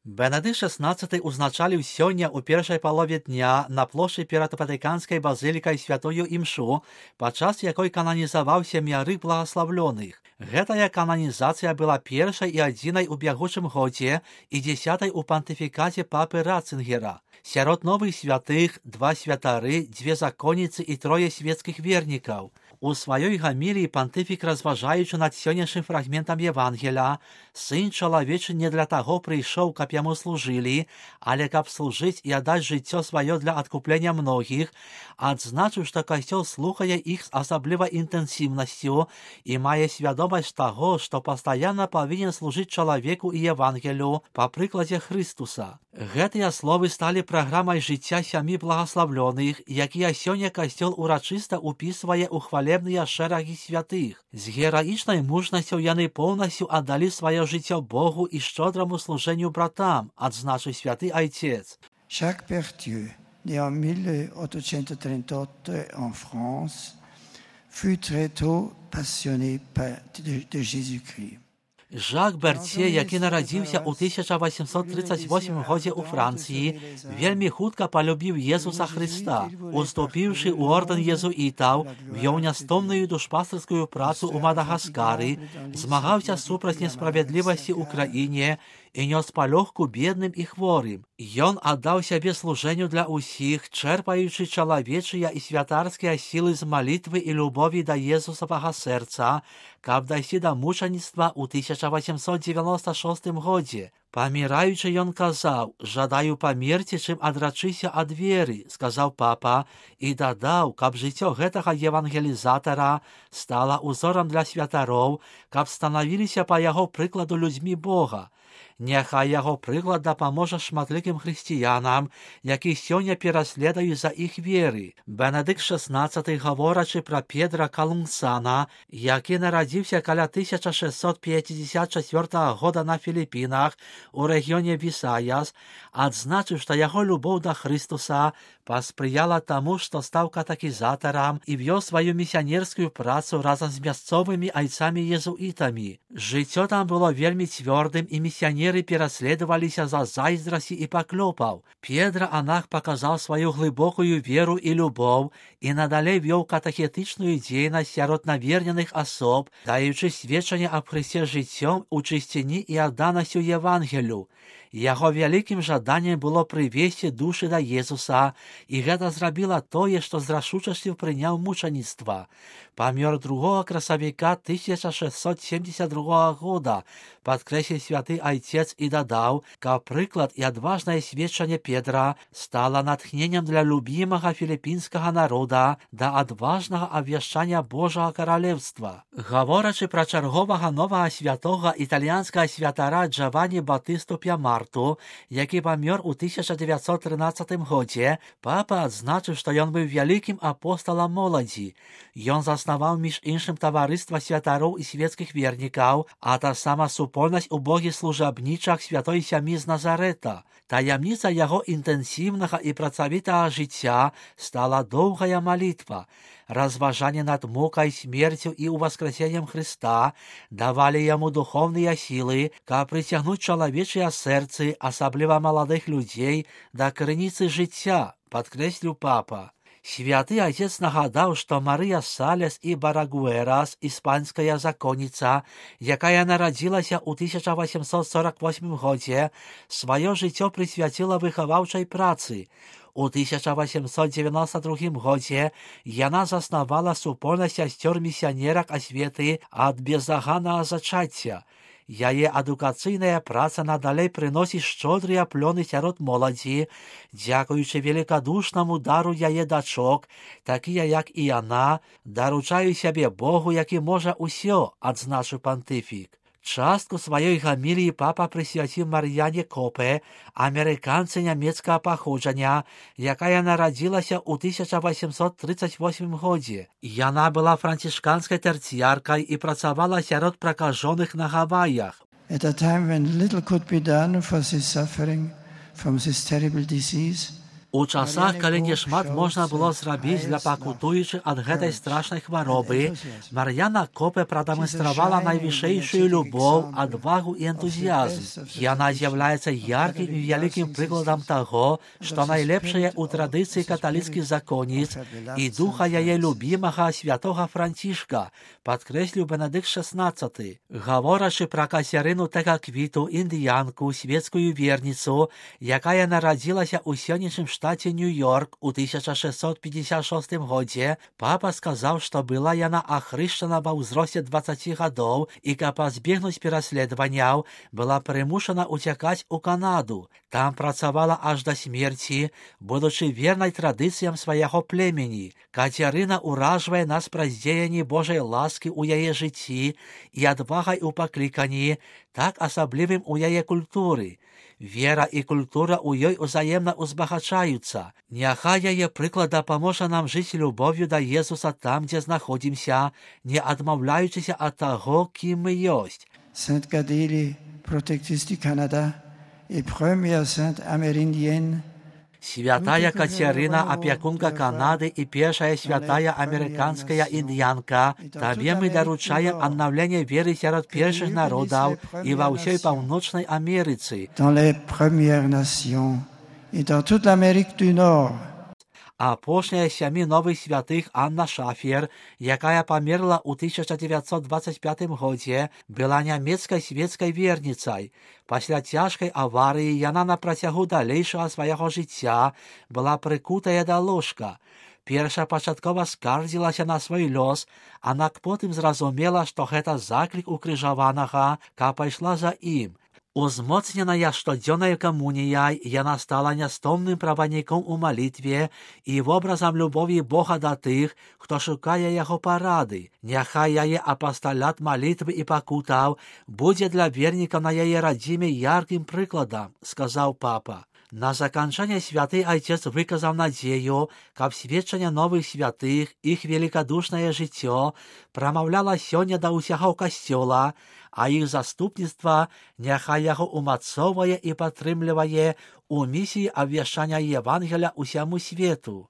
Бенедикт XVI узначаліў сёння ў першай палове дня на плошчы перад Ватыканскай базылікай святую імшу, падчас якой кананізаваўся Мярык благаславлёных. Гэтая кананізацыя была першай і адзінай у бягучым годзе і 10-й у пантыфікаце папы Ратцингера. Сярод новых святых 2 святары, 2 законніцы і 3 свецкіх вернікаў. У сваёй гаміліі пантыфік, разважаючы над сённяшнім фрагментам Евангеля, сын чалавечы не для таго прыйшоў, каб яму служылі, але каб служыць і аддаць жыццё сваё для адкуплення многіх, адзначыў, што касцёл слухае іх з асаблівай інтэнсіўнасцю і мае свядомасць таго, што пастаянна павінен служыць чалавеку і Евангелю па прыкладзе Хрыстуса. Гэтыя словы сталі праграмай жыцця 7 благаславлёных, якія сёння касцёл урачыста ўпісвае ў хвалебныя шэрагі святых. З гераічнай мужнасцю яны поўнасцю аддалі сваё жыццё Богу і шчодраму служэнню братам, адзначыў святы айцец. Jacques Berthieu, né en 1838 en France, fut très tôt passionné de Jésus-Christ. Жак Бертье, які нарадзіўся ў 1838 годзе ў Францыі, вельмі хутка палюбіў Езуса Хрыста. Уступіўшы ў ордэн езуітаў, вёў нястомную душпастырскую працу ў Мадагаскары, змагаўся супраць несправядлівасці ў краіне і нёс палёгку бедным і хворым. Ён аддаў сябе служэнню для ўсіх, чэрпаючы чалавечыя і святарскія сілы з малітвы і любові да Езусавага сэрца, каб дайсці да мучаніцтва ў 1896 годзе. Паміраючы ён казаў: «Жадаю памерці, чым адрачыся ад веры», сказаў папа, і дадаў, каб жыццё гэтага евангелізатара стала ўзорам для святароў, каб станавіліся па яго прыкладу людзьмі Бога. Няхай яго прыклад дапаможа шматлікім хрысціянам, які сёння пераследуюць за іх веры. Бенедикт XVI, гаворачы пра Педра Калунсана, які нарадзіўся каля 1654 года на Філіпінах у рэгіёне Вісаяс, адзначыў, што яго любоў да Хрыстуса паспрыяла таму, што стаў катэкізатарам і вёў сваю місіянерскую працу разам з мясцовымі айцамі-езуітамі. Жыццё там было вельмі цвёрдым і місіянеры пераследаваліся за зайздрасці і паклёпаў. Педра Анах паказаў сваю глыбокую веру і любоў і надалей вёў катэхетычную дзейнасць сярод наверненых асоб, даючы сведчанне аб Хрысце жыццём у чысціні і адданасцю Евангелю. Яго вялікім жаданнем было прывесці душы да Езуса, і гэта зрабіла тое, што з рашучасцю прыняў мучаніцтва. Памёр 2 красавіка 1672 года, падкрэсліў святы айцец і дадаў, каб прыклад і адважнае сведчанне Педра стала натхненнем для любімага філіпінскага народа да адважнага абвяшчання Божага каралеўства. Гаворачы пра чарговага новага святога італьянскага святара Джавані Батысту П'ямарту, які памёр у 1913 годзе, папа адзначыў, што ён быў вялікім апосталам моладзі. Ён заснаваў між іншым таварыства святароў і свецкіх вернікаў, а таксама супольнасць у богіслужабнічах святой сям'і з Назарета. Таямніца яго інтэнсіўнага і працавітага жыцця стала доўгая малітва. Разважанне над мукай, смерцю і ўваскрасеннем Хрыста давалі яму духоўныя сілы, каб прыцягнуць чалавечыя сэрцы, асабліва маладых людзей, да крыніцы жыцця, падкрэсліў папа. Святы айцец нагадаў, што Марыя Салес і Барагуэрас, іспанская законніца, якая нарадзілася ў 1848 годзе, сваё жыццё прысвяціла выхаваўчай працы. У 1892 годзе яна заснавала супольнасць сясцёр-місіянерак асветы ад бездаганнага зачацця. Яе адукацыйная праца надалей прыносіць шчодрыя плёны сярод моладзі, дзякуючы великадушнаму дару яе дачок, такія як і яна, даручаюць сябе Богу, які можа ўсё, адзначыў пантыфік. Частку сваёй гаміліі папа прысвяціў Мар'яне Копе, амерыканцы нямецкага паходжання, якая нарадзілася ў 1838 годзе. Яна была францішканскай тэрціяркай і працавала сярод пракажоных на Гаваях. At a time when little could be done for this suffering from this terrible disease, У часах, калі не шмат можна было зрабіць для пакутуючых ад гэтай страшнай хваробы, Мар'яна Копе прадэманстравала найвышэйшую любоў, адвагу і энтузіязм. Яна з'яўляецца яркім і вялікім прыкладам таго, што найлепшае ў традыцыі каталіцкіх законніц і духа яе любімага святога Францішка, падкрэсліў Бенедыкт XVI. Гаворачы пра Кацярыну Текаквіту, індыянку, светскую верніцу, якая нарадзілася ў сённяшнім штаце Нью-Йорк у 1656 годзе, папа сказаў, што была яна ахрышчана ва ўзросце 20 гадоў і, каб пазбегнуць пераследаванняў, была прымушана уцякаць у Канаду. Там працавала аж да смерці, будучы вернай традыцыям свайго племені. Кацярына ўражвае нас праз дзеянні Божай ласкі ў яе жыцці і адвагай у пакліканні, так асаблівым у яе культуры. Вера і культура ў ёй узаемна узбагачаюцца. Няхай яе прыклад дапаможа нам жыць любов'ю да Езуса там, дзе знаходзімся, не адмаўляючыся ад таго, кім мы ёсць. Sainte Gadeli, protectrice du Canada et première sainte amérindienne, Святая Кацярына, апякунка Канады і першая святая амерыканская індыянка, табе мы даручаем аднаўленне веры сярод першых народаў і ва ўсёй Паўночнай Амерыцы. dans les Premières Nations et dans toute l'Amérique du Nord. Апошняя з 7 новых святых Анна Шафер, якая памерла ў 1925 годзе, была нямецкай свецкай верніцай. Пасля цяжкай аварыі яна на працягу далейшага свайго жыцця была прыкутая да ложка. Першапачаткова скардзілася на свой лёс, аднак потым зразумела, што гэта заклік укрыжаванага, каб пайшла за ім. Узмоцненая штодзённай камуніяй, яна стала нястомным правадніком у малітве і вобразам любові Бога да тых, хто шукае яго парады. Няхай яе апасталят малітвы і пакутаў будзе для вернікаў на яе радзіме яркім прыкладам, сказаў папа. На заканчэнне святы айцец выказаў надзею, каб сведчанне новых святых, іх великадушнае жыццё прамаўляла сёння да ўсяго касцёла, а іх заступніцтва няхай яго умацоўвае і падтрымлівае у місіі абвяшчання Евангеля ўсяму свету.